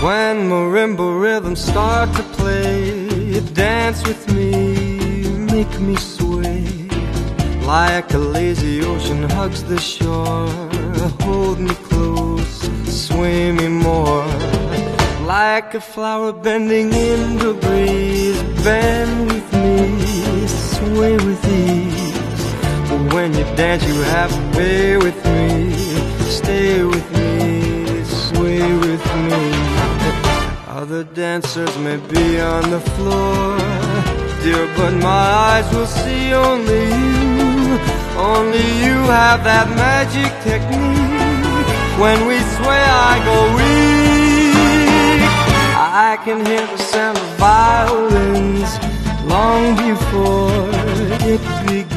When marimba rhythms start to play, dance with me, make me sway. Like a lazy ocean hugs the shore, hold me close, sway me more. Like a flower bending in the breeze, bend with me, sway with ease. But when you dance you have to be with me, stay with me, sway with me. Other dancers may be on the floor, dear, but my eyes will see only you. Only you have that magic technique. When we sway I go weak. I can hear the sound of violins long before it begins.